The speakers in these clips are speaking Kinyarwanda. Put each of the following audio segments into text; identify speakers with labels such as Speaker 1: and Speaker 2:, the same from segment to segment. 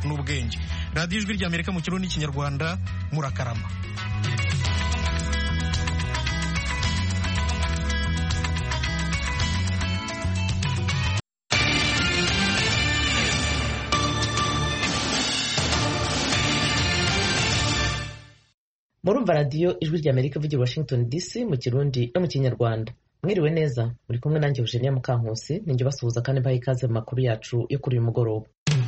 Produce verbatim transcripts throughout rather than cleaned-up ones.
Speaker 1: n'ubwenge. Radiyo Ijwi ry'Amerika mu Kirundi n'Ikinyarwanda, murakarama.
Speaker 2: Murumva radiyo Ijwi ry'Amerika ivugira Washington D C mu Kirundi no mu Kinyarwanda. Mwiriwe neza, muri kumwe nanjye Eugenia Mukankusi, ninjye basuhuza kandi mbaha ikaze mu makuru yacu yo kuri uyu mugoroba.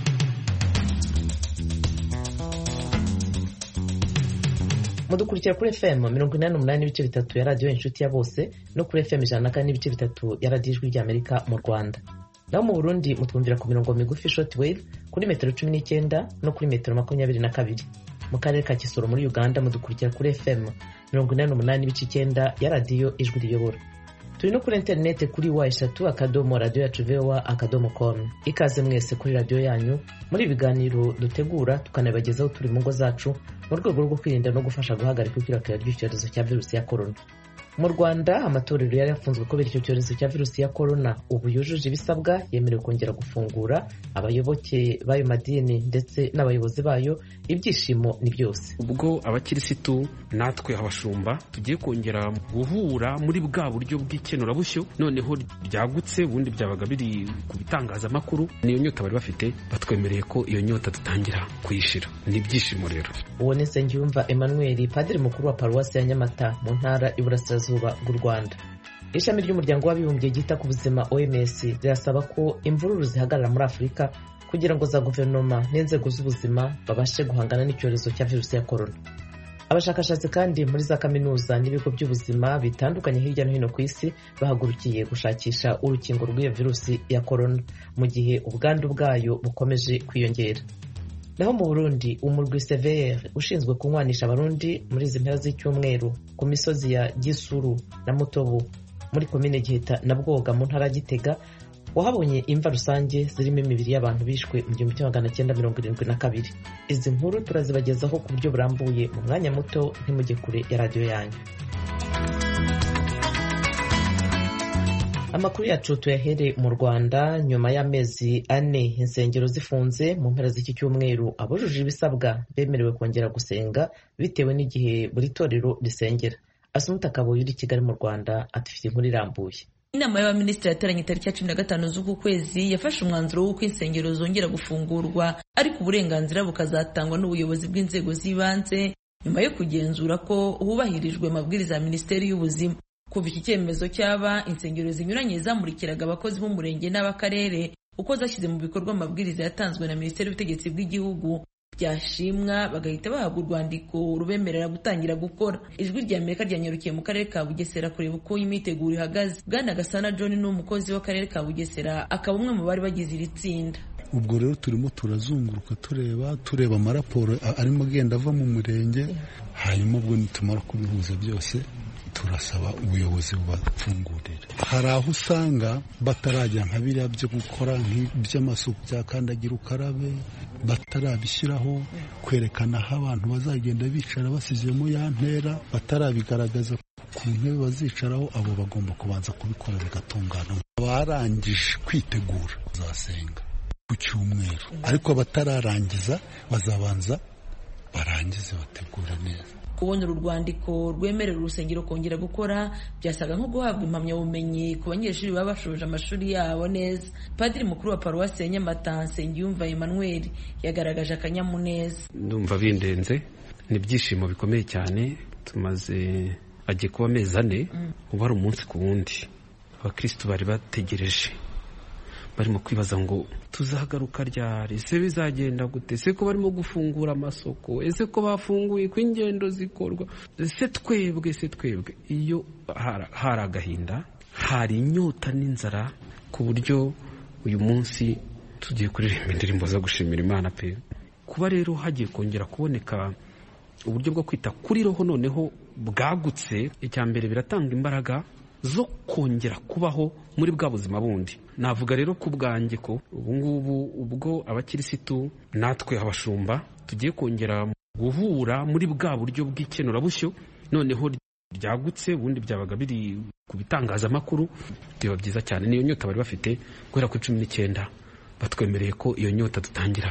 Speaker 2: Mudukurikira kuri F M mirongo inani n'umunani n'ibice bitatu ya radiyo Inshuti ya Bose no kuri F M ijana na kane n'ibice bitatu ya radiyo Ijwi ry'Amerika mu Rwanda. Naho mu Burundi mutwumvira ku mirongo migufi shortwave kuri metero cumi n'icyenda no kuri metero makumyabiri na kabiri. Mu karere ka Kisoro muri Uganda mudukurikira kuri F M mirongo inani n'umunani n'ibice icyenda ya radiyo Ijwi riyobora. Turi no kuri interineti kuri wa eshatu akadomo radiyo yacu V O A akadomo com. Ikaze mwese kuri radiyo yanyu muri ibiganiro dutegura tukanabagezaho turi mu ngo zacu mu rwego rwo kwirinda no gufasha guhagarika ikwirakwira ry'icyorezo cya virusi ya corona. Mu Rwanda amatorero yari yafunzwe kubera icyo cyorezo cya virusi ya corona ubu yujuje ibisabwa, yemerewe kongera gufungura. Abayoboke b'ayo madini ndetse n'abayobozi bayo ibyishimo ni byose.
Speaker 3: Ubwo abakirisitu natwe abashumba tugiye kongera guhura muri bwa buryo bw'ikenurabushyo noneho ryagutse, ubundi byabaga biri ku bitangazamakuru. Niyo nyota bari bafite, batwemereye ko iyo nyota dutangira kuyishira. Ni ibyishimo rero.
Speaker 2: Uwo ni Nsengiyumva Emmanuel, padiri mukuru wa paruwasi ya Nyamata mu ntara y'Iburasirazuba bw'u Rwanda. Ishami ry'umuryango w'abibumbye ryita ku buzima O M S rirasaba ko imvururu zihagarara muri Afurika kugira ngo za guverinoma n'inzego z'ubuzima babashe guhangana n'icyorezo cya virusi ya corona. Abashakashatsi kandi muri za kaminuza n'ibigo by'ubuzima bitandukanye hirya no hino ku isi bahagurukiye gushakisha urukingo rw'iyo virusi ya corona mu gihe ubwandu bwayo bukomeje kwiyongera. Naho mu Burundi umurwi C V R ushinzwe kunywanisha abarundi muri izi mpera z'icyumweru ku misozi ya Gisuru na Mutobo muri komine Giheta na Bwoga mu ntara Gitega wahabonye imva rusange zirimo imibiri y'abantu bishwe mu gihumbi kimwe magana cyenda mirongo irindwi na kabiri. Izi nkuru turazibagezaho ku buryo burambuye mu mwanya muto, ntimujye kure ya radiyo yanyu. Amakuru yacu tuyahere mu Rwanda. Nyuma y'amezi ane insengero zifunze mu mpera z'iki cyumweru, abujuje ibisabwa bemerewe kongera gusenga bitewe n'igihe buri torero risengera. Asumta Kaboyi uri Kigali mu Rwanda atufite inkuru irambuye.
Speaker 4: Inama y'abaminisitiri yateranye tariki ya cumi na gatanu z'uku kwezi yafashe umwanzuro w'uko insengero zongera gufungurwa, ariko uburenganzira bukazatangwa n'ubuyobozi bw'inzego z'ibanze nyuma yo kugenzura ko hubahirijwe amabwiriza ya Minisiteri y'Ubuzima. Kuva iki cyemezo cyaba, insengero zinyuranye zamurikiraga abakozi b'umurenge n'abakarere uko zashyize mu bikorwa amabwiriza yatanzwe na Minisiteri y'Ubutegetsi bw'Igihugu, byashimwa bagahita bahabwa urwandiko rubemerera gutangira gukora. Ijwi ry'Amerika ryanyarukiye mu karere ka Bugesera kureba uko imiteguro ihagaze. Bwana Gasana John ni umukozi w'akarere ka Bugesera, akaba umwe mu bari bagize iri tsinda.
Speaker 5: Ubwo rero turimo turazunguruka tureba tureba amaraporo arimo agenda ava mu murenge, hanyuma ubwo nitumara kubihuza byose turasaba ubuyobozi bubafungurira. Hari aho usanga batarajya nka biriya byo gukora nk'iby'amasuku bya kandagira ukarabe, batarabishyiraho kwerekana aho abantu bazagenda bicara basizemo ya ntera, batarabigaragaza ku ntebe bazicaraho. Abo bagomba kubanza kubikora bigatungana. Abarangije kwitegura bazasenga ku cyumweru, ariko batararangiza bazabanza barangize bategura neza.
Speaker 4: Kubona uru rwandiko rwemerera urusengero kongera gukora byasaga nko guhabwa impamyabumenyi ku banyeshuri baba bashoje amashuri yabo neza. Padiri mukuru wa paruwasi ya Nyamata Nsengiyumva Emmanuel yagaragaje akanyamuneza.
Speaker 3: Ndumva bindenze, ni ibyishimo bikomeye cyane. Tumaze agiye kuba amezi ane ubu ari umunsi ku wundi abakristo bari bategereje, barimo kwibaza ngo tuzagaruka ryari, ese bizagenda gute, ese ko barimo gufungura amasoko, ese ko bafunguye ko ingendo zikorwa, ese twebwe ese twebwe iyo hari agahinda, hari inyota n'inzara, ku buryo uyu munsi tugiye kuririmba indirimbo zo gushimira Imana pe. Kuba rero hagiye kongera kuboneka uburyo bwo kwita kuri roho noneho bwagutse, icya mbere biratanga imbaraga zo kongera kubaho muri bwa buzima bundi. Navuga rero ku bwanjye ko ubu ngubu ubwo abakirisitu natwe abashumba tugiye kongera guhura muri bwa buryo bw'ikenurabushyo noneho ryagutse, ubundi byabaga biri ku bitangazamakuru, biba byiza cyane. Niyo nyota bari bafite guhera ku cumi n'icyenda, batwemereye ko iyo nyota dutangira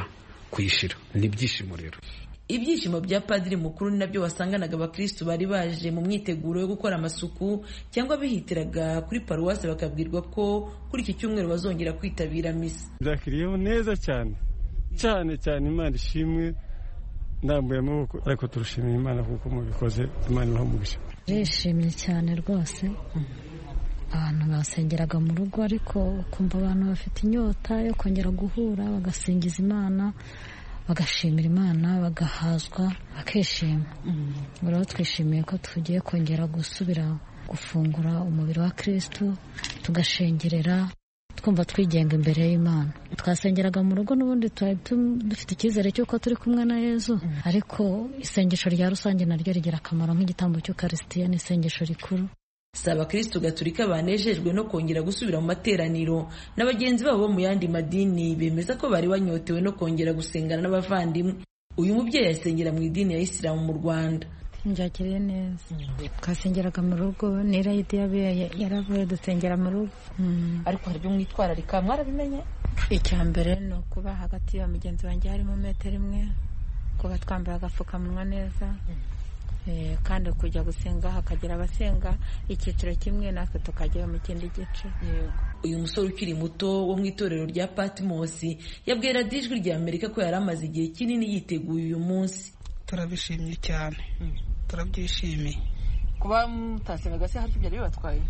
Speaker 3: kuyishira. Ni ibyishimo rero.
Speaker 4: Ibyishimo bya Padiri Mukuru ni nabyo wasanganaga abakristo bari baje mu myiteguro yo gukora amasuku cyangwa bihitiraga kuri paruwasi bakabwirwa ko kuri iki cyumweru bazongera kwitabira misa.
Speaker 6: Byakiriyeho neza cyane cyane cyane, Imana ishimwe, ndambuye amaboko, ariko turushimira Imana kuko mubikoze, Imana ibamugisha.
Speaker 7: Nishimye cyane rwose, abantu basengeraga mu rugo ariko kumva abantu bafite inyota yo kongera guhura bagasingiza Imana, bagashimira Imana, bagahazwa, bakishima. Rero twishimiye ko tugiye kongera gusubira gufungura umubiri wa Kristo, tugashengerera, twumva twigenga imbere y'Imana. Twasengeraga mu rugo n'ubundi dufite icyizere cy'uko turi kumwe na Yezu, ariko isengesho rya rusange naryo rigira akamaro nk'igitambo cy'Ukaristiya, n'isengesho rikuru.
Speaker 4: Si abakristo gatolika banejejwe no kongera gusubira mu materaniro, na bagenzi babo bo mu yandi madini bemeza ko bari banyotewe no kongera gusengana n'abavandimwe. Uyu mubyeyi yasengera mu idini ya Isilamu mu Rwanda.
Speaker 7: Njagiriye neza, twasengeraga mu rugo, n'irayidi yabaye yaravuye dusengera mu rugo.
Speaker 2: Ariko hari byo mwitwararika mwarabimenye?
Speaker 7: Icya mbere ni ukuba hagati ya mugenzi wanjye harimo metero imwe, kuba twambaye agapfukamunwa neza, kandi kujya gusenga hakagira abasenga icyiciro kimwe natwe tukajya mu kindi gice.
Speaker 4: Uyu musore ukiri muto wo mu itorero rya Patmos yabwiye radiyo Ijwi rya Amerika ko yari amaze igihe kinini yiteguye uyu munsi.
Speaker 8: Turabishimye cyane, turabyishimiye.
Speaker 2: Kuba mutasengaga se hari byari bibatwaye?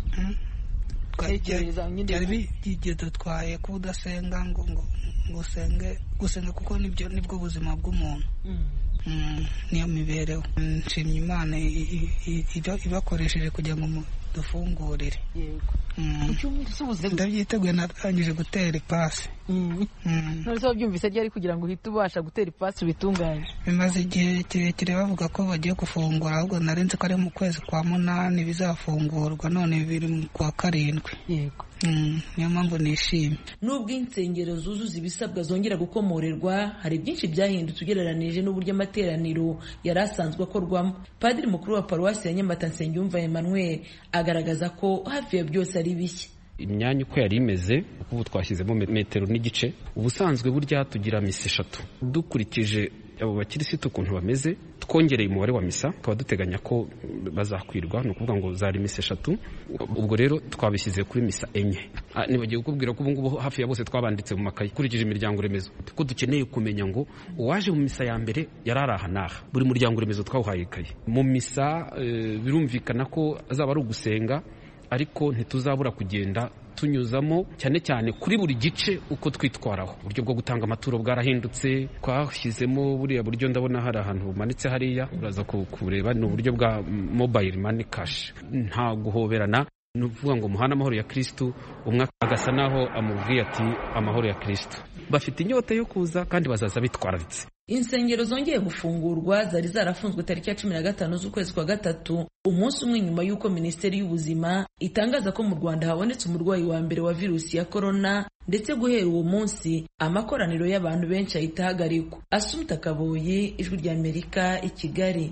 Speaker 8: Byari bidutwaye kuba udasenga ngo ngo usenge, gusenga kuko nibyo nibwo buzima bw'umuntu. Niyo mibereho. Nshimye Imana ibakoresheje kugira ngo dufungurire. Ndabyiteguye, natangije gutera ipasi.
Speaker 2: None se wabyumvise ryari kugira ngo uhite ubasha gutera ipasi ubitunganye?
Speaker 8: Bimaze igihe kirekire bavuga ko bagiye gufungura, ahubwo narenze ko ari mu kwezi kwa munani bizafungurwa, none biri mu kwa karindwi.
Speaker 2: Yego.
Speaker 8: Niyo mpamvu nishimye.
Speaker 4: Nubwo insengero zuzuza ibisabwa zongera gukomorerwa, hari byinshi byahindutse ugereranije n'uburyo amateraniro yari asanzwe akorwamo. Padiri Mukuru wa Paruwasi ya Nyamata Nsengiyumva Emmanuel agaragaza ko hafi ya byose ari bishya.
Speaker 3: Imyanya uko yari imeze, ubu twashyizemo metero n'igice. Ubusanzwe burya tugira misa eshatu. Dukurikije abo bakirisitu ukuntu bameze, twongereye umubare wa misa, tukaba duteganya ko bazakwirwa, ni ukuvuga ngo zari misa eshatu. Ubwo rero twabishyize kuri misa enye. Nibagiye kukubwira ko ubu ngubu hafi ya bose twabanditse mu makayi kurikije imiryango remezo, ko dukeneye kumenya ngo uwaje mu misa ya mbere yari ari aha n'aha. Buri muryango remezo twawuhaye ikayi. Mu misa birumvikana ko azaba ari ugusenga, ariko ntituzabura kugenda tunyuzamo cyane cyane kuri buri gice uko twitwaraho. Uburyo bwo gutanga amaturo bwarahindutse, twashyizemo buriya buryo, ndabona hari ahantu bumanitse hariya, uraza kureba, ni uburyo bwa mobile money cash, nta guhoberana. Ni ukuvuga ngo muhana amahoro ya Kristo, umwe agasa naho amubwiye ati amahoro ya Kristo. Bafite inyota yo kuza kandi bazaza bitwararitse.
Speaker 4: Insengero zongeye gufungurwa zari zarafunzwe tariki ya cumi na gatanu z'ukwezi kwa gatatu, umunsi umwe nyuma y'uko Minisiteri y'Ubuzima itangaza ko mu Rwanda habonetse umurwayi wa mbere wa virusi ya korona, ndetse guhera uwo munsi amakoraniro y'abantu benshi ahita ahagarikwa. Asumta Kaboyi, Ijwi rya Amerika, i Kigali.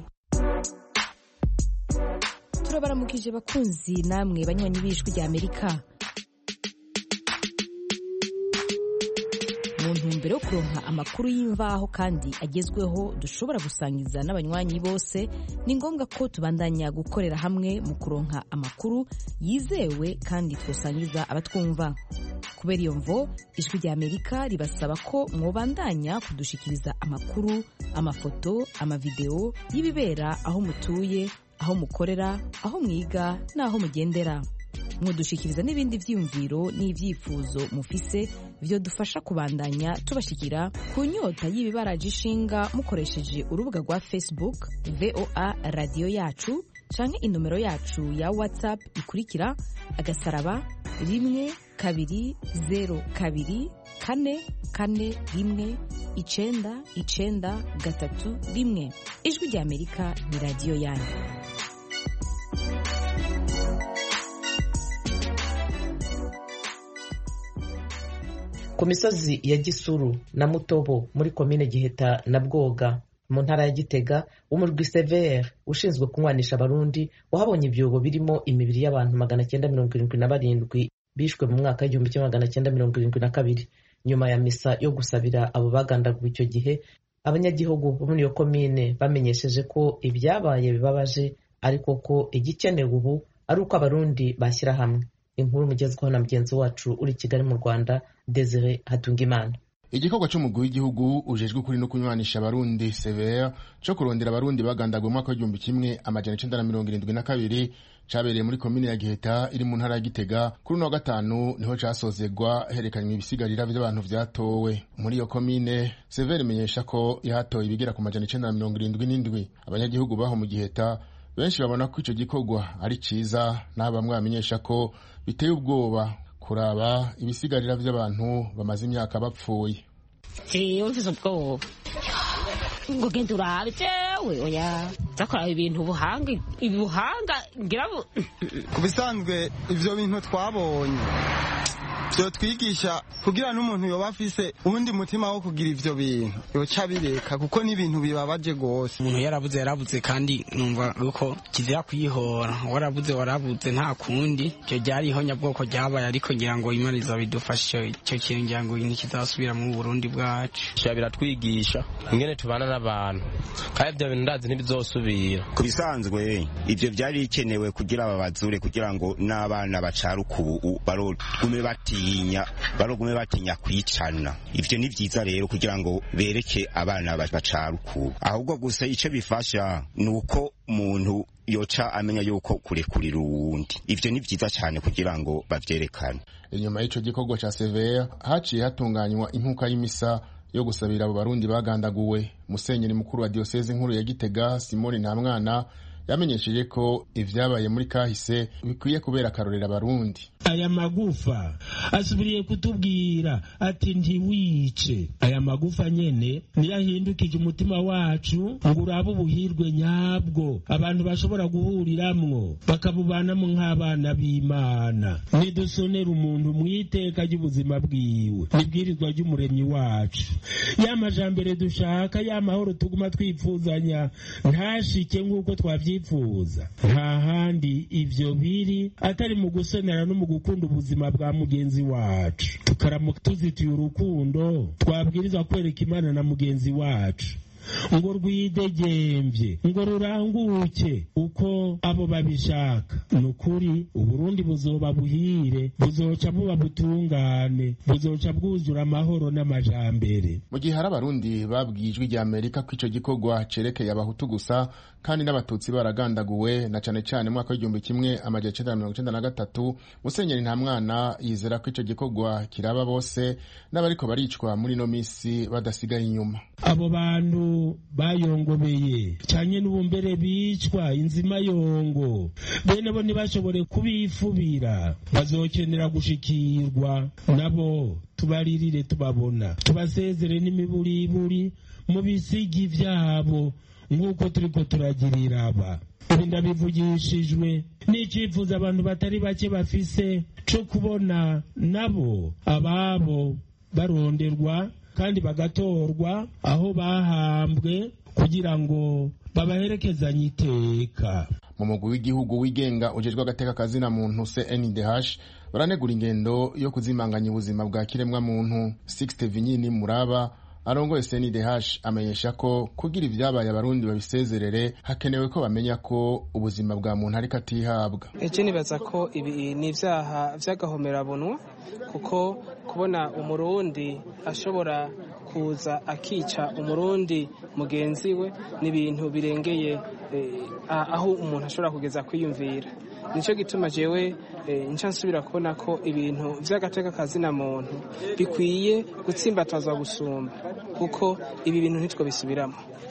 Speaker 9: Turabaramukije bakunzi namwe banywanyi b'Ijwi rya Amerika. Mu ntumbero yo kuronka amakuru y'imvaho kandi agezweho dushobora gusangiza n'abanywanyi bose, ni ngombwa ko tubandanya gukorera hamwe mu kuronka amakuru yizewe kandi twosangiza abatwumva. Kubera iyo mvo, Ijwi rya Amerika ribasaba ko mwobandanya kudushikiriza amakuru, amafoto, amavideo y'ibibera aho mutuye, aho mukorera, aho mwiga n'aho mugendera. Mudushikiriza n'ibindi vyiyumviro n'ivyifuzo mufise byo dufasha kubandanya tubashikira ku nyota y'ibibaraje ishinga mukoresheje urubuga rwa Facebook V O A Radio Yacu canke inomero yacu ya WhatsApp ikurikira agasaraba rimwe kabiri zero kabiri kane kane rimwe icenda icenda gatatu rimwe. Ijwi rya Amerika ni radio yanyu.
Speaker 2: Ku misozi ya Gisuru na Mutobo muri komine Giheta na Bwoga mu ntara ya Gitega, umurwi Severe ushinzwe kunywanisha abarundi wahabonye ibyobo birimo imibiri y'abantu magana cyenda mirongo irindwi na barindwi bishwe mu mwaka w'igihumbi kimwe magana cyenda mirongo irindwi na kabiri. nyuma ya misa yo gusabira abo bagandaguwe icyo gihe abanyagihugu bo muri iyo komine bamenyesheje ko ibyabaye bibabaje ariko ko igikenewe ubu ari uko abarundi bashyira hamwe. Inkuru mugezweho na mugenzi wacu uri Kigali mu Rwanda Desire Hatungimana.
Speaker 10: Igikorwa cy'umugwi w'igihugu ujejwe kuri no kunywanisha abarundi C V R cyo kurondera abarundi bagandaguwe mu mwaka w'igihumbi kimwe amajana icenda na mirongo irindwi na kabiri cabereye muri komine ya Giheta iri mu ntara ya Gitega. Kuri no gatanu niho casozegwa herekanywe ibisigarira by'abantu vyatowe muri iyo komine. C V R imenyesha ko yahatoye ibigera ku majana icenda na mirongo irindwi n'indwi. Abanyagihugu baho mu Giheta benshi babona ko ico gikorwa ari ciza, na bamwe bamenyesha ko biteye ubwoba kuraba ibisigarira by'abantu bamaze imyaka bapfuye.
Speaker 11: Jewe mfise ubwoba ngo genda urabe jewe oya zakora ibintu buhanga ibuhanga ngira
Speaker 12: kubisanzwe ivyo bintu twabonye byo twigisha kugira n'umuntu yoba afise ubundi mutima wo kugira ivyo bintu yoca bireka kuko ni ibintu bibabaje gose.
Speaker 13: Umuntu yarabuze yarabuze kandi numva uko kizira kwihora, warabuze warabuze nta kundi. Cyo ryari ihonya bwoko ryabaye ariko ngira ngo Imana izabidufashe cyo kintu ngira ngo nikizasubira mu Burundi bwacu.
Speaker 14: Shabira twigisha ingene tubana n'abantu kandi ibyo bintu ndazi ntibizosubira.
Speaker 15: Kubisanzwe ivyo byari bikenewe kugira ababazure kugira ngo n'abana bacaruka ubu barogume bati barogume batinya kwicana. Ivyo ni vyiza rero kugira ngo bereke abana bacaruku. Ahubwo gusa ico bifasha nuko umuntu yoca amenya yuko kurekurira uwundi. Ivyo ni vyiza cyane kugira ngo bavyerekane.
Speaker 10: Inyuma y'ico gikorwa ca C V R haciye hatunganywa impuka y'imisa yo gusabira abo barundi bagandaguwe. Musenyeri mukuru wa diocese nkuru ya Gitega Simoni Ntamwana yamenyesheje ko ivyabaye muri kahise bikwiye kubera karorera abarundi.
Speaker 16: Aya magufa asubiriye kutubwira ati ntiwice. Aya magufa nyene niyahindukije umutima wacu ngo urabe ubuhirwe nyabwo abantu bashobora guhuriramwo bakabubanamo nk'abana b'Imana. Nidusonera umuntu mwiteka ry'ubuzima bwiwe nibwirizwa ry'umuremyi wacu. Ya majambere dushaka, ya mahoro tuguma twipfuzanya ntashike nk'uko twavyifuza. Nta handi ivyo biri atari mu gusonera no mu gukunda ubuzima bwa mugenzi wacu. Tukaramuka tuzitiye urukundo twabwirizwa kwereka Imana na mugenzi wacu ngo rwidegembye ngo ruranguke uko abo babishaka. Nukuri Uburundi buzoba buhire, buzoca buba butungane, buzoca bwuzura amahoro n'amajambere.
Speaker 10: Mu gihe hari abarundi babwijwe rya Amerika ko ico gikorwa cerekeye abahutu gusa kandi n'abatutsi baragandaguwe na cane cane mwaka w'igihumbi kimwe amajana icenda na mirongo icenda na gatatu. Musenyeri Ntamwana yizera ko ico gikorwa kiraba bose n'abariko baricwa muri no misi badasigaye inyuma.
Speaker 16: Abo bantu bayongobeye cyane n'ubumbere bicwa inzima yongo bene bo ntibashobore kubifubira, bazokenera gushikirwa nabo. Tubaririre tubabona, tubasezere n'imiburiburi mu bisigi vyabo nk'uko turiko turagirira aba. Ibi ndabivugishijwe n'icyifuzo abantu batari bake bafise co kubona nabo ababo baronderwa kandi bagatorwa aho bahambwe kugira ngo babaherekezanye iteka.
Speaker 10: Mu mugwi w'igihugu wigenga ujejwe agateka kazina muntu C N D H baranegura ingendo yo kuzimanganya ubuzima bwa kiremwa muntu. Sixte Vinyini Muraba arongoye C N D H amenyesha ko kugira ivyabaye abarundi babisezerere hakenewe ko bamenya ko ubuzima bwa muntu ariko atihabwa.
Speaker 17: Eje nibaza ko ibi ni ivyaha vy'agahomera bunwa, kuko kubona umurundi ashobora kuza akica umurundi mugenzi we ni ibintu birengeye eh, aho umuntu ashobora kugeza kwiyumvira. Nico gituma jewe eh, nca nsubira kubona ko ibintu vy'agateka kazina muntu bikwiye gutsimbatazwa gusumba, kuko ibi bintu nitwo bisubiramo.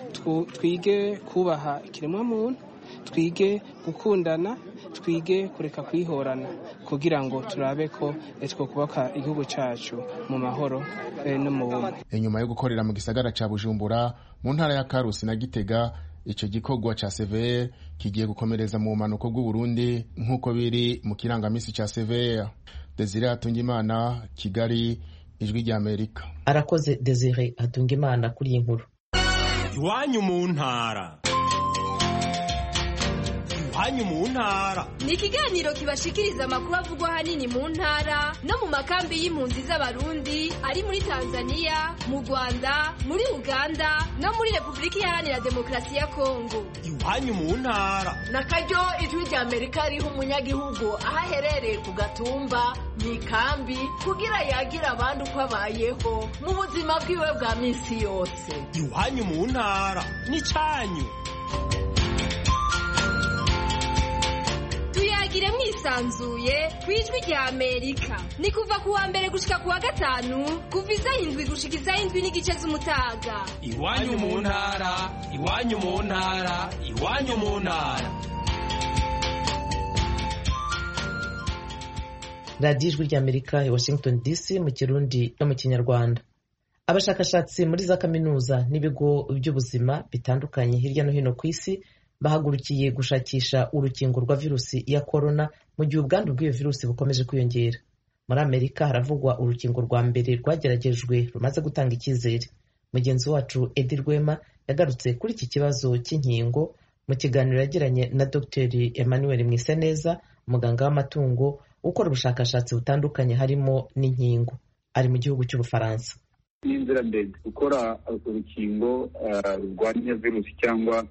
Speaker 17: Twige kubaha ikiremwa muntu, twige gukundana, twige kureka kwihorana kugira ngo turabe ko etwo kubaka igihugu cacu mu mahoro eh, no mu bumwe.
Speaker 10: Inyuma yo gukorera mu gisagara ca Bujumbura mu ntara ya Karusi na Gitega, ico gikorwa ca C V R kigiye gukomereza mu manuko bw'u Burundi nk'uko biri mu kirangamisi ca C V R. Desire Hatungimana, Kigali, Ijwi rya Amerika.
Speaker 2: Arakoze Desire Hatungimana kuri iyi nkuru.
Speaker 18: Iwanyu mu ntara. iwanyu mu ntara.
Speaker 19: Ni ikiganiro kibashikiriza amakuru avugwa hanini mu ntara no mu makambi y'impunzi z'abarundi ari muri Tanzania, mu Rwanda, muri Uganda no muri Repubulika Iharanira Demokarasi ya Kongo.
Speaker 18: Iwanyu mu ntara.
Speaker 20: Nakaryo ijwi rya Amerika riha umunyagihugu aho aherereye ku gatumba mu ikambi kugira yagira abandi uko abayeho mu buzima bwiwe bwa minsi yose.
Speaker 18: Iwanyu mu ntara n'icyanyu.
Speaker 19: Tuyagire mwisanzuye ku ijwi rya Amerika. Ni kuva ku wa mbere gushika ku wa gatanu kuva isaha indwi gushika isaha indwi n'igice z'umutaga.
Speaker 18: Iwanyu mu ntara, iwanyu mu ntara, iwanyu mu ntara.
Speaker 2: radiyo ijwi rya Amerika i Washington D C mu Kirundi no mu Kinyarwanda. Abashakashatsi muri za kaminuza n'ibigo by'ubuzima bitandukanye hirya no hino ku isi bahagurukiye gushakisha urukingo rwa virusi ya korona mu gihe ubwandu bw'iyo virusi bukomeje kwiyongera. Muri Amerika haravugwa urukingo rwa mbere rwageragejwe rumaze gutanga icyizere. Mugenzi wacu Edi Rwema yagarutse kuri iki kibazo cy'inkingo mu kiganiro yagiranye na Dr Emmanuel Mwiseneza, umuganga w'amatungo ukora ubushakashatsi butandukanye harimo n'inkingo, ari mu gihugu cy'Ubufaransa.
Speaker 21: Ni inzira ndende gukora urukingo rurwanya virusi cyangwa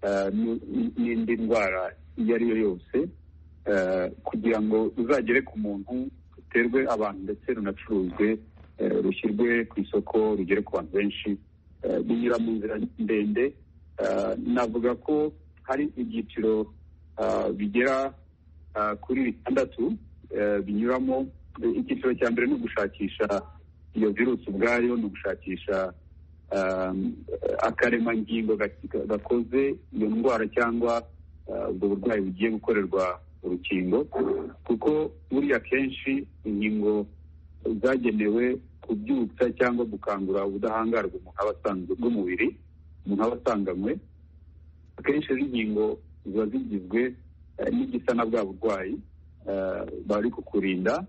Speaker 21: n'indi ndwara iyo ari yo yose kugira ngo ruzagere ku muntu, ruterwe abantu ndetse runacuruzwe, rushyirwe ku isoko, rugere ku bantu benshi, binyura mu nzira ndende. Navuga ko hari ibyiciro bigera kuri bitandatu binyuramo. Icyiciro cya mbere ni ugushakisha iyo virusi ubwayo, ni ugushakisha akaremangingo gakoze iyo ndwara cyangwa ubwo burwayi bugiye gukorerwa urukingo, kuko buriya kenshi inkingo zagenewe kubyutsa cyangwa gukangura ubudahangarwa umuntu aba asanzwe bw'umubiri, umuntu aba asanganywe. Akenshi inkingo ziba zigizwe n'igisa na bwa burwayi bari kukurinda.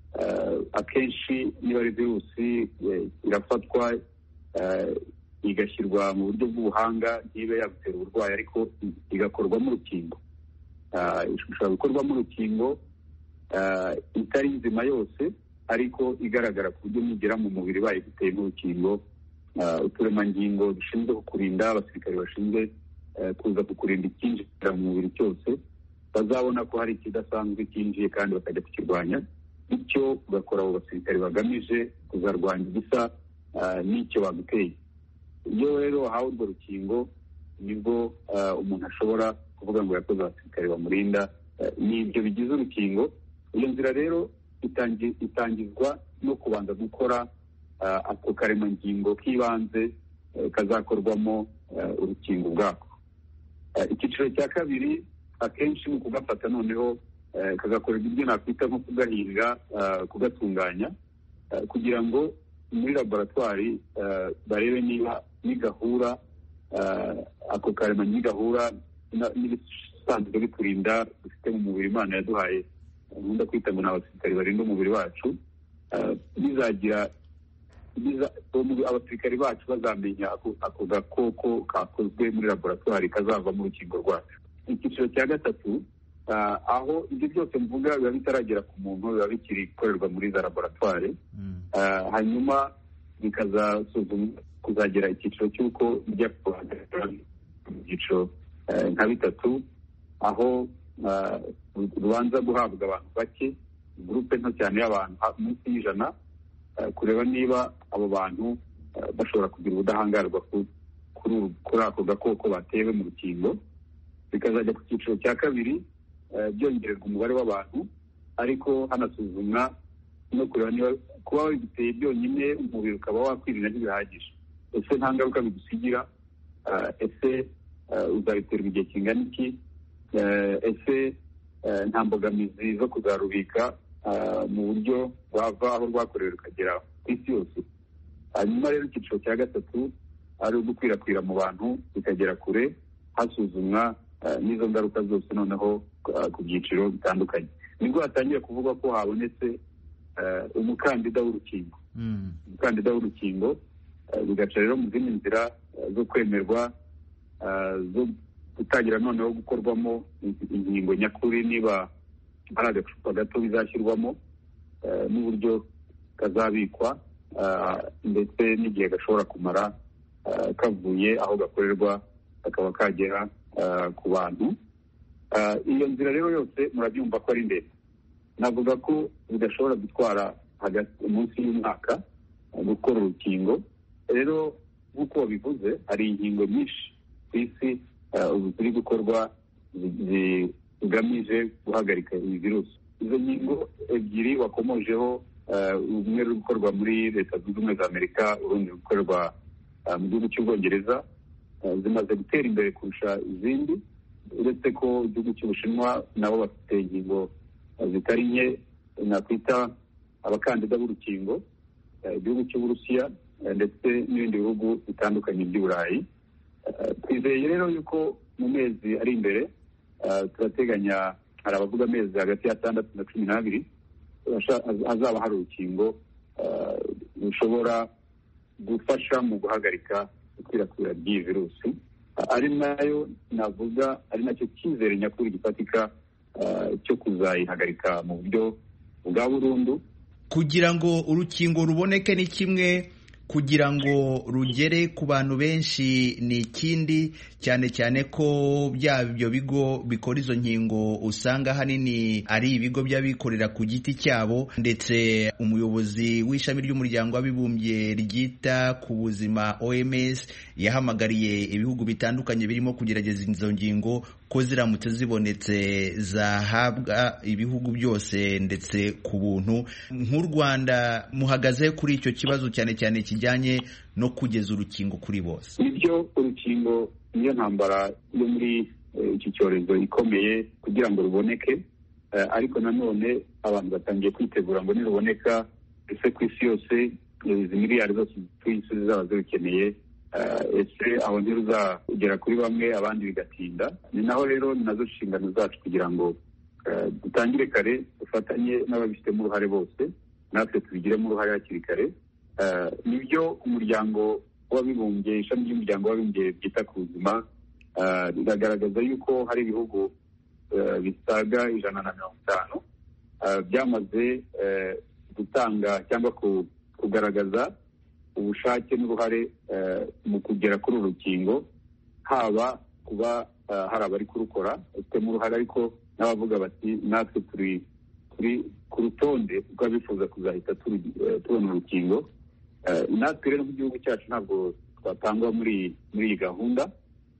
Speaker 21: Akenshi niba ari virusi irafatwa igashyirwa mu buryo bw'ubuhanga ntibe yagutera uburwayi, ariko igakorwamo urukingo. Ishobora gukorwamo urukingo itari nzima yose, ariko igaragara ku buryo nigera mu mubiri bayiguteye n'urukingo. Uturemangingo dushinzwe kukurinda, abasirikare bashinzwe kuza kukurinda icyinjira mu mubiri cyose, bazabona ko hari ikidasanzwe cyinjiye kandi bakajya kukirwanya, bityo ugakora abo basirikare bagamije kuzarwanya igisa n'icyo baguteye. Iyo rero wahawe urwo rukingo nibwo umuntu ashobora kuvuga ngo yakoze abasirikare bamurinda. Ni ibyo bigize urukingo. Iyo nzira rero itangizwa no kubanza gukora ako karemangingo k'ibanze kazakorwamo urukingo ubwako. Icyiciro cya kabiri akenshi ni ukugafata noneho kagakorerwa ibyo nakwita nko kugahinga, kugatunganya, kugira ngo muri laboratwari barebe niba nigahura ako karemangingo nigahura n'ibisanzwe biturinda dufite mu mubiri Imana yaduhaye, nkunda kwita ngo ni abasirikari barinda umubiri wacu. Bizagira abasirikari bacu bazamenya ako gakoko kakozwe muri laboratwari kazavamo urukingo rwacu. Icyiciro cya gatatu, aho ibyo byose mvuga biba bitaragera ku muntu, biba bikiri gukorerwa muri za laboratwari, hanyuma bikazasuzumwa kuzagera icyiciro cy'uko bijya kuhagaragara mu byiciro nka bitatu, aho rubanza guhabwa abantu bake, gurupe nto cyane y'abantu munsi y'ijana, kureba niba abo bantu bashobora kugira ubudahangarwa kuri ako gakoko batewe mu rukingo. Bikazajya ku cyiciro cya kabiri, byongererwa umubare w'abantu, ariko hanasuzumwa no kureba niba kuba wabiguteye byonyine umubiri ukaba wakwirinda ntibihagije. Ese nta ngaruka bigusigira? Ese uzabiterwa igihe kingana iki? Ese nta mbogamizi zo kuzarubika mu buryo rwava aho rwakorewe rukagera ku isi yose? Hanyuma rero icyiciro cya gatatu ari ugukwirakwira mu bantu bikagera kure, hasuzumwa n'izo ngaruka zose noneho ku byiciro bitandukanye. Nibwo hatangiye kuvuga ko habonetse umukandida w'urukingo. Umukandida w'urukingo bigaca rero mu zindi nzira zo kwemerwa, zo gutangira noneho gukorwamo inkingo nyakuri, niba ari agacupa gato bizashyirwamo n'uburyo kazabikwa ndetse n'igihe gashobora kumara kavuye aho gakorerwa kakaba kagera ku bantu. Iyo nzira rero yose murabyumva ko ari ndende. Navuga ko bidashobora gutwara hagati munsi y'umwaka gukora urukingo. Rero nk'uko wabivuze, hari inkingo nyinshi ku isi ubu ziri gukorwa zigamije guhagarika iyi virusi. Izo nkingo ebyiri wakomojeho, rumwe ruri gukorwa muri Leta Zunze Ubumwe za Amerika, urundi rukorerwa mu gihugu cy'Ubwongereza, zimaze gutera imbere kurusha izindi, uretse ko igihugu cy'Ubushinwa nabo bafite inkingo zitari nke, nakwita abakandida b'urukingo, igihugu cy'Uburusiya ndetse n'ibindi bihugu bitandukanye by'i Burayi. Twizeye rero yuko mu mezi ari imbere, turateganya, hari abavuga amezi hagati ya atandatu na cumi n'abiri, hazaba hari urukingo rushobora gufasha mu guhagarika ikwirakwira ry'iyi virusi, ari nayo navuga ari nacyo cyizere nyakuri gifatika cyo kuzayihagarika mu buryo bwa burundu.
Speaker 1: Kugira ngo urukingo ruboneke ni kimwe, kugira ngo rugere ku bantu benshi ni ikindi, cyane cyane ko bya ibyo bigo bikora izo nkingo usanga hanini ari ibigo by'abikorera ku giti cyabo, ndetse umuyobozi w'ishami ry'umuryango w'abibumbye ryita ku buzima O M S yahamagariye ibihugu bitandukanye birimo kugerageza izo ngingo ko ziramutse zibonetse zahabwa ibihugu byose ndetse ku buntu. Nk'u Rwanda muhagaze kuri icyo kibazo cyane cyane kijyanye no kugeza urukingo kuri bose?
Speaker 21: Ibyo urukingo niyo ntambara yo muri iki cyorezo ikomeye kugira ngo ruboneke, ariko nanone abantu batangiye kwitegura ngo niruboneka ese ku isi yose izi miliyari zose tw'isi zizaba zirukeneye, ese aho ntiruzagera kuri bamwe abandi bigatinda. Ni naho rero nazo nshingano zacu kugira ngo dutangire kare, dufatanye n'ababifitemo uruhare bose, natwe tubigiremo uruhare hakiri kare. Nibyo umuryango w'abibumbye, ishami ry'umuryango w'abibumbye ryita ku buzima riragaragaza yuko hari ibihugu bisaga ijana na mirongo itanu byamaze gutanga cyangwa kugaragaza ubushake n'uruhare mu kugera kuri uru rukingo, haba kuba hari abari kurukora bafitemo uruhare, ariko n'abavuga bati natwe turi ku rutonde rw'abifuza kuzahita tubona urukingo. Natwe rero nk'igihugu cyacu ntabwo twatangwa muri iyi gahunda,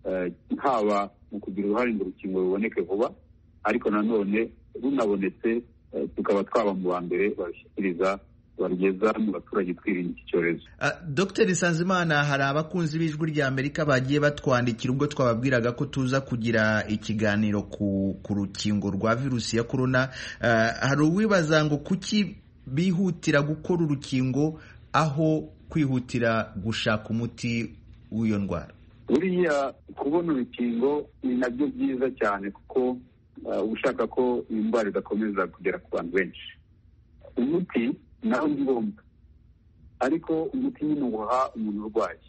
Speaker 21: haba mu kugira uruhare ngo urukingo ruboneke vuba, ariko nanone runabonetse tukaba twaba mu ba mbere barushyikiriza, barugeza mu baturage twirinda iki cyorezo.
Speaker 1: Dr Nsanzimana, hari abakunzi b'ijwi rya Amerika bagiye batwandikira ubwo twababwiraga ko tuza kugira ikiganiro ku rukingo rwa virusi ya korona. Hari uwibaza ngo kuki bihutira gukora urukingo aho kwihutira gushaka umuti w'iyo ndwara?
Speaker 21: Buriya kubona urukingo ni nabyo byiza cyane, kuko uba ushaka ko iyi ndwara idakomeza kugera ku bantu benshi. Umuti naho ni ngombwa, ariko umuti nyine uwuha umuntu urwaye.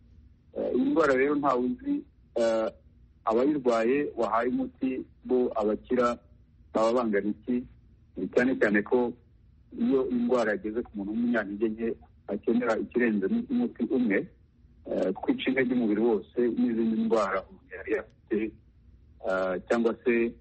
Speaker 21: Iyi ndwara rero ntawe uzi abayirwaye wahaye umuti bo abakira baba bangana iki, cyane cyane ko iyo indwara yageze ku muntu w'umunyantege nke akenera ikirenze n'umuti umwe, kwica intege umubiri wose n'izindi ndwara umuntu yari afite, cyangwa se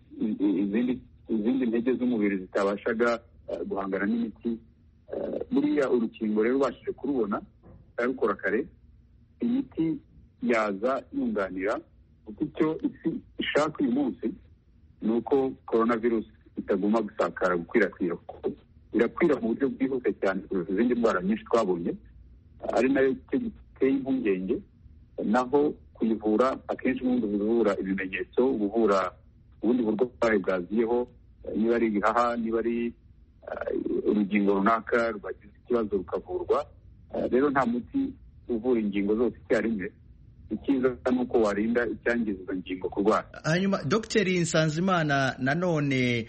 Speaker 21: izindi ntege z'umubiri zitabashaga guhangana n'imiti. Buriya urukingo rero ubashije kurubona rukora kare, imiti yaza yunganira, kuko icyo isi ishaka uyu munsi ni uko korona virusi itaguma gusakara, gukwirakwira, kuko irakwira mu buryo bwihuse cyane kurusha izindi ndwara nyinshi twabonye, ari nayo cyo giteye impungenge. Naho kuyivura akenshi ubundi buvura ibimenyetso, ubuvura ubundi burwayi bwaziyeho, niba ari ibihaha, niba ari urugingo runaka rwagize ikibazo rukavurwa. Rero nta muti uvura ingingo zose icyarimwe, icyiza ni uko warinda icyangiza izo ngingo kurwara.
Speaker 1: Hanyuma Dr Nsanzimana, nanone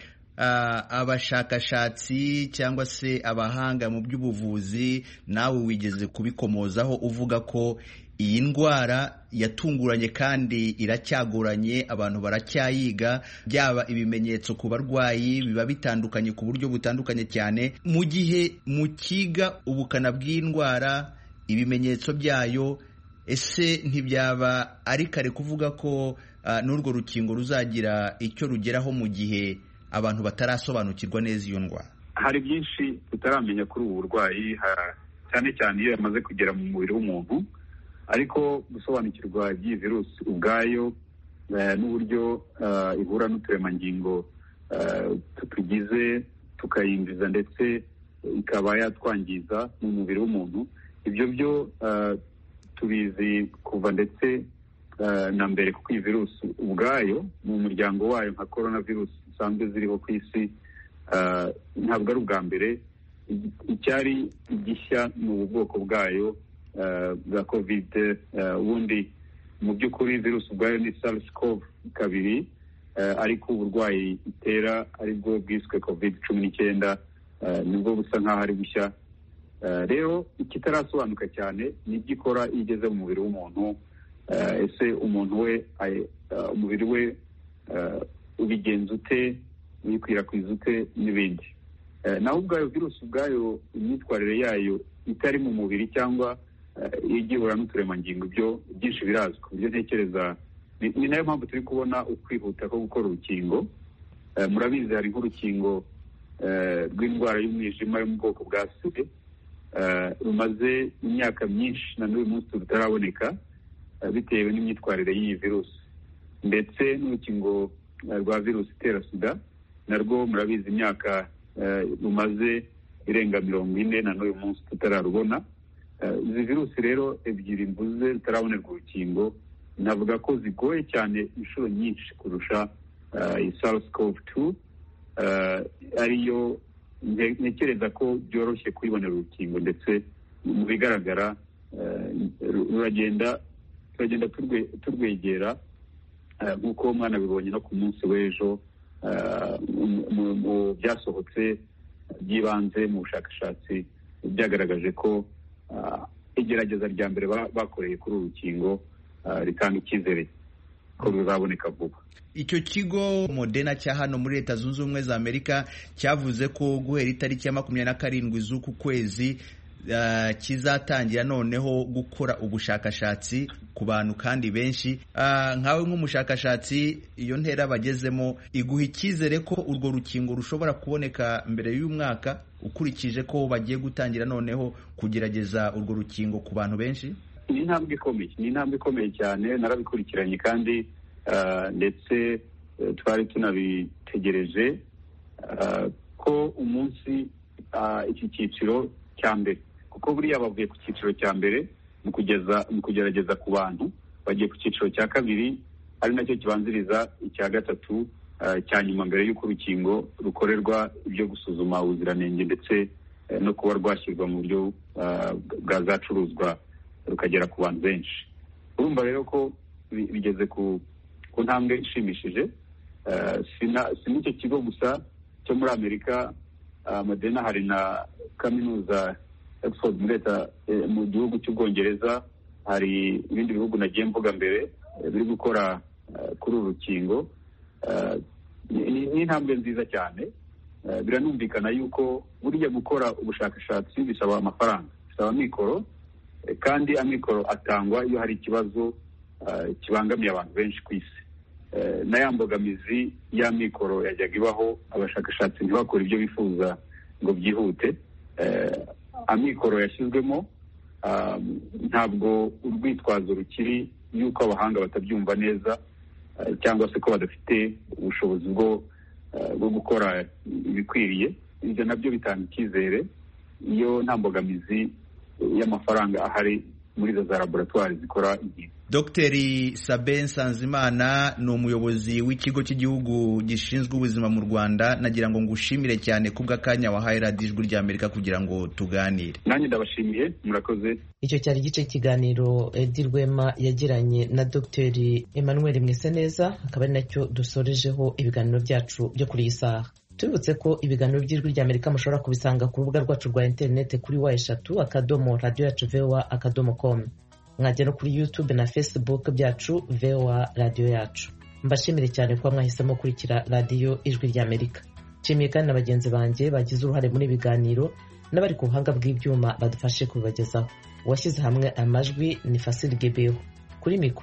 Speaker 1: abashakashatsi cyangwa se abahanga mu by'ubuvuzi, nawe wigeze kubikomozaho uvuga ko iyi ndwara yatunguranye kandi iracyagoranye, abantu baracyayiga, byaba ibimenyetso ku barwayi biba bitandukanye ku buryo butandukanye cyane. Mu gihe mukiga ubukana bw'indwara, ibimenyetso byayo, ese ntibyaba ari kare kuvuga ko uh, n'urwo rukingo ruzagira icyo rugeraho mu gihe abantu batarasobanukirwa neza iyo ndwara?
Speaker 21: Hari byinshi tutaramenya kuri ubu burwayi, cyane cyane iyo yamaze kugera mu mubiri w'umuntu, ariko gusobanukirwa by'iyi virusi ubwayo n'uburyo ihura n'uturemangingo tutugize tukayinjiza ndetse ikaba yatwangiza mu mubiri w'umuntu, ibyo byo tubizi kuva ndetse na mbere, kuko iyi virusi ubwayo mu muryango wayo nka corona virusi zisanzwe ziriho ku isi ntabwo ari ubwa mbere. Icyari igishya ni ubu bwoko bwayo bwa covid. Ubundi mu by'ukuri virusi ubwayo ni SARS CoV kabiri, ariko uburwayi itera aribwo bwiswe covid cumi n'icyenda, nibwo busa nk'aho ari bushya. Rero ikitarasobanuka cyane ni ibyo ikora iyo igeze mu mubiri w'umuntu. Ese umuntu we umubiri we ubigenza ute, uyikwirakwiza ute n'ibindi. Naho ubwayo virusi ubwayo imyitwarire yayo itari mu mubiri cyangwa iyo igihura n'uturemangingo, ibyo byinshi birazwi ku buryo ntekereza ni nayo mpamvu turi kubona ukwihuta ko gukora urukingo. Murabizi hari nk'urukingo rw'indwara y'umwijima yo mu bwoko bwa sida rumaze imyaka myinshi na n'uyu munsi rutaraboneka bitewe n'imyitwarire y'iyi virusi, ndetse n'urukingo rwa virusi itera sida narwo murabizi imyaka rumaze irenga mirongo ine na n'uyu munsi tutararubona. Izi virusi rero ebyiri mvuze zitarabonerwa urukingo, navuga ko zigoye cyane inshuro nyinshi kurusha iyi SARS CoV two, ariyo ntekereza ko byoroshye kuyibonera urukingo, ndetse mu bigaragara ruragenda turagenda turwegera nk'uko mwana bibonye no ku munsi w'ejo mu byasohotse by'ibanze mu bushakashatsi byagaragaje ko igerageza rya mbere bakoreye kuri uru rukingo ritanga icyizere ko ruzaboneka vuba.
Speaker 1: Icyo kigo Moderna cya hano muri Leta Zunze Ubumwe za Amerika cyavuze ko guhera itariki ya makumyabiri na karindwi z'uku kwezi Uh, kizatangira noneho gukora ubushakashatsi ku bantu kandi benshi. Uh, nkawe nk'umushakashatsi, iyo ntera bagezemo iguha icyizere ko urwo rukingo rushobora kuboneka mbere y'uyu mwaka, ukurikije ko bagiye gutangira noneho kugerageza urwo rukingo ku bantu benshi?
Speaker 21: Ni intambwe ikomeye, ni intambwe ikomeye cyane, narabikurikiranye kandi uh, ndetse uh, twari tunabitegereje uh, ko umunsi uh, iki cyiciro cya mbere, kuko buriya bavuye ku cyiciro cya mbere mu kugeza mu kugerageza ku bantu, bagiye ku cyiciro cya kabiri ari nacyo kibanziriza icya gatatu uh, cya nyuma mbere y'uko urukingo rukorerwa ibyo gusuzuma ubuziranenge ndetse uh, no kuba rwashyirwa mu buryo uh, bwazacuruzwa rukagera ku bantu benshi. Urumva rero ko bigeze ku ku ntambwe ishimishije. Uh, si n'icyo kigo gusa cyo muri Amerika, uh, Moderna hari na kaminuza Oxford muri leta mu gihugu cy'Ubwongereza, hari ibindi bihugu nagiye mvuga mbere biri gukora kuri uru rukingo. Ni intambwe nziza cyane. Biranumvikana yuko buriya gukora ubushakashatsi bisaba amafaranga, bisaba amikoro, kandi amikoro atangwa iyo hari ikibazo kibangamiye abantu benshi ku isi. Na ya mbogamizi y'amikoro yajyaga ibaho, abashakashatsi ntibakore ibyo bifuza ngo byihute. Amikoro yashyizwemo, ntabwo urwitwazo rukiri yuko abahanga batabyumva neza cyangwa se ko badafite ubushobozi bwo bwo gukora ibikwiriye. Ibyo nabyo bitanga icyizere iyo nta mbogamizi y'amafaranga ahari muri izo za laboratwari zikora inkingo.
Speaker 1: Dogiteri Sabin Nsanzimana ni umuyobozi w'ikigo cy'igihugu gishinzwe ubuzima mu Rwanda. Nagira ngo ngushimire cyane kubw'akanya wahaye radiyo Ijwi ry'Amerika kugira ngo tuganire.
Speaker 21: Nanjye ndabashimiye, murakoze.
Speaker 2: Icyo cyari igice cy'ikiganiro Edi Rwema yagiranye na Dogiteri Emmanuel Mwiseneza, akaba ari nacyo dusorejeho ibiganiro byacu byo kuri iyi saha. Tubibutse ko ibiganiro by'Ijwi ry'Amerika mushobora kubisanga ku rubuga rwacu rwa interineti kuri wa eshatu akadomo radiyo yacu voa akadomo com. mwajya no kuri YouTube na Facebook byacu V O A radiyo yacu. Mbashimire cyane kuba mwahisemo kurikira radiyo Ijwi ry'Amerika. Nshimiye kandi na bagenzi banjye bagize uruhare muri biganiro n'abari ku buhanga bw'ibyuma badufashe kubibagezaho. Uwashyize hamwe amajwi ni Fasil Gebeho. Kuri mikoro